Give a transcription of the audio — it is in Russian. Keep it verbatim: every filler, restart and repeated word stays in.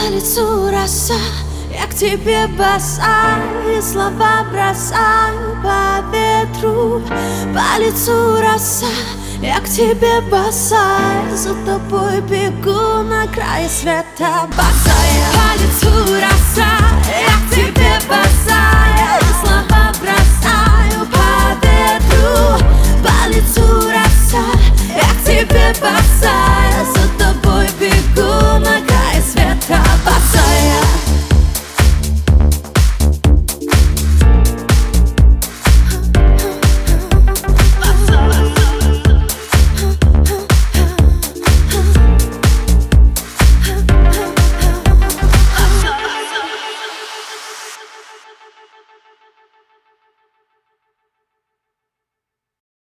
По лицу роса, я к тебе босая, и слова бросаю по ветру. По лицу роса, я к тебе босая, за тобой бегу на край света босая. По лицу роса, я к тебе босая, и слова бросаю по ветру. По лицу роса, я к тебе босая.